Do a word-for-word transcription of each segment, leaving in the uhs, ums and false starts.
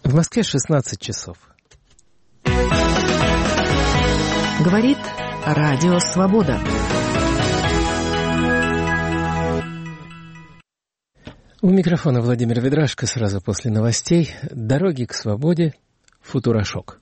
В Москве шестнадцать часов. Говорит Радио Свобода. У микрофона Владимир Ведрашко. Сразу после новостей. Дороги к свободе. Футурошок.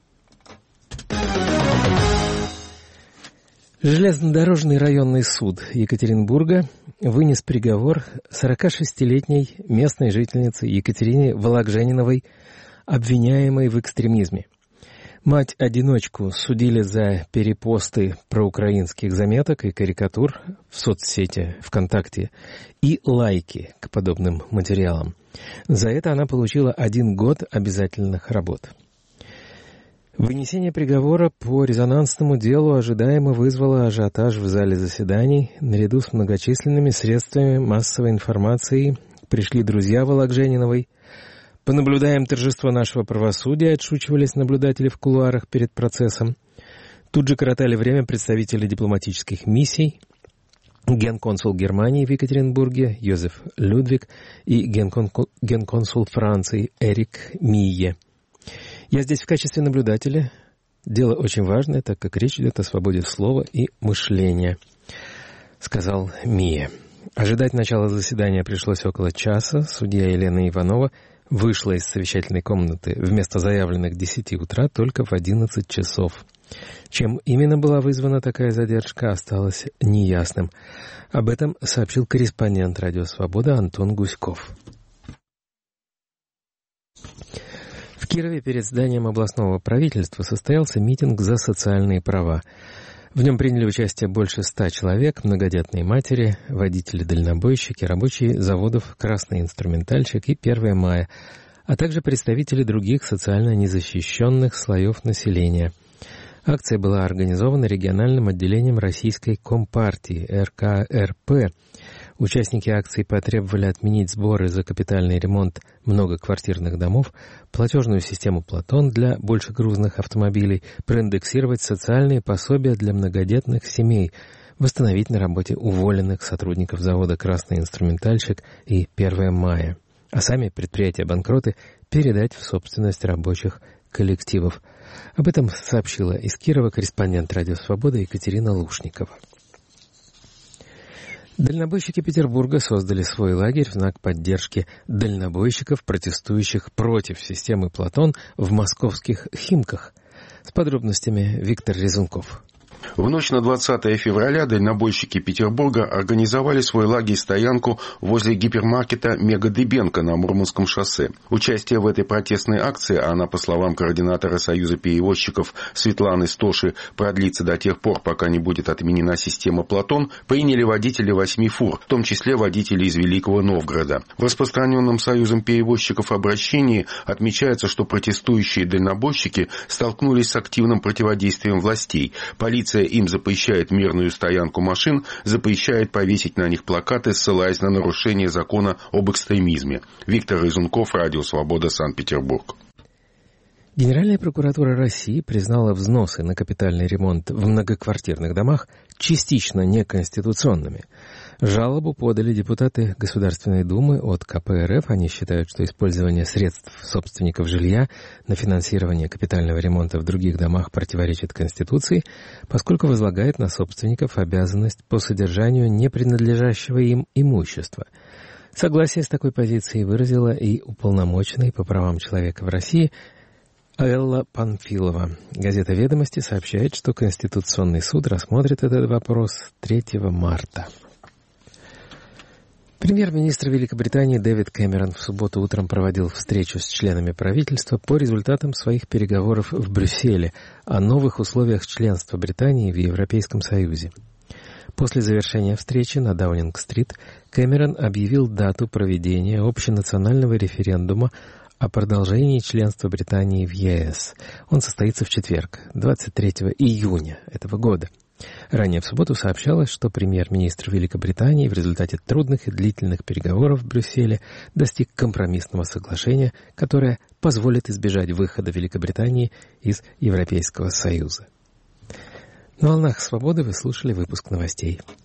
Железнодорожный районный суд Екатеринбурга вынес приговор сорокашестилетней местной жительнице Екатерине Волокжениновой, обвиняемой в экстремизме. Мать-одиночку судили за перепосты проукраинских заметок и карикатур в соцсети ВКонтакте и лайки к подобным материалам. За это она получила один год обязательных работ. Вынесение приговора по резонансному делу ожидаемо вызвало ажиотаж в зале заседаний. Наряду с многочисленными средствами массовой информации пришли друзья Волокжениновой. «Понаблюдаем торжество нашего правосудия», — отшучивались наблюдатели в кулуарах перед процессом. Тут же коротали время представители дипломатических миссий, генконсул Германии в Екатеринбурге Йозеф Людвиг и генкон- генконсул Франции Эрик Мие. «Я здесь в качестве наблюдателя. Дело очень важное, так как речь идет о свободе слова и мышления», — сказал Мие. Ожидать начала заседания пришлось около часа. Судья Елена Иванова вышла из совещательной комнаты вместо заявленных десяти утра только в одиннадцать часов. Чем именно была вызвана такая задержка, осталось неясным. Об этом сообщил корреспондент «Радио Свобода» Антон Гуськов. В Кирове перед зданием областного правительства состоялся митинг за социальные права. В нем приняли участие больше ста человек, многодетные матери, водители-дальнобойщики, рабочие заводов «Красный инструментальщик» и «Первое мая», а также представители других социально незащищенных слоев населения. Акция была организована региональным отделением Российской Компартии эр ка эр пэ. Участники акции потребовали отменить сборы за капитальный ремонт многоквартирных домов, платежную систему «Платон» для большегрузных автомобилей, проиндексировать социальные пособия для многодетных семей, восстановить на работе уволенных сотрудников завода «Красный инструментальщик» и «Первое мая», а сами предприятия-банкроты передать в собственность рабочих коллективов. Об этом сообщила из Кирова корреспондент «Радио Свобода» Екатерина Лушникова. Дальнобойщики Петербурга создали свой лагерь в знак поддержки дальнобойщиков, протестующих против системы «Платон» в московских Химках. С подробностями Виктор Резунков. В ночь на двадцатое февраля дальнобойщики Петербурга организовали свой лагерь-стоянку возле гипермаркета «Мега Дыбенко» на Мурманском шоссе. Участие в этой протестной акции, а она, по словам координатора Союза перевозчиков Светланы Стоши, продлится до тех пор, пока не будет отменена система «Платон», приняли водители восьми фур, в том числе водители из Великого Новгорода. В распространенном Союзом перевозчиков обращении отмечается, что протестующие дальнобойщики столкнулись с активным противодействием властей. Полиция им запрещает мирную стоянку машин, запрещает повесить на них плакаты, ссылаясь на нарушение закона об экстремизме. Виктор Изунков, Радио Свобода, Санкт-Петербург. Генеральная прокуратура России признала взносы на капитальный ремонт в многоквартирных домах частично неконституционными. Жалобу подали депутаты Государственной Думы от ка пэ эр эф. Они считают, что использование средств собственников жилья на финансирование капитального ремонта в других домах противоречит Конституции, поскольку возлагает на собственников обязанность по содержанию не принадлежащего им имущества. Согласие с такой позицией выразила и уполномоченный по правам человека в России Элла Панфилова. Газета «Ведомости» сообщает, что Конституционный суд рассмотрит этот вопрос третьего марта. Премьер-министр Великобритании Дэвид Кэмерон в субботу утром проводил встречу с членами правительства по результатам своих переговоров в Брюсселе о новых условиях членства Британии в Европейском Союзе. После завершения встречи на Даунинг-стрит Кэмерон объявил дату проведения общенационального референдума о продолжении членства Британии в е эс. Он состоится в четверг, двадцать третьего июня этого года. Ранее в субботу сообщалось, что премьер-министр Великобритании в результате трудных и длительных переговоров в Брюсселе достиг компромиссного соглашения, которое позволит избежать выхода Великобритании из Европейского Союза. На волнах «Свободы» вы слушали выпуск новостей.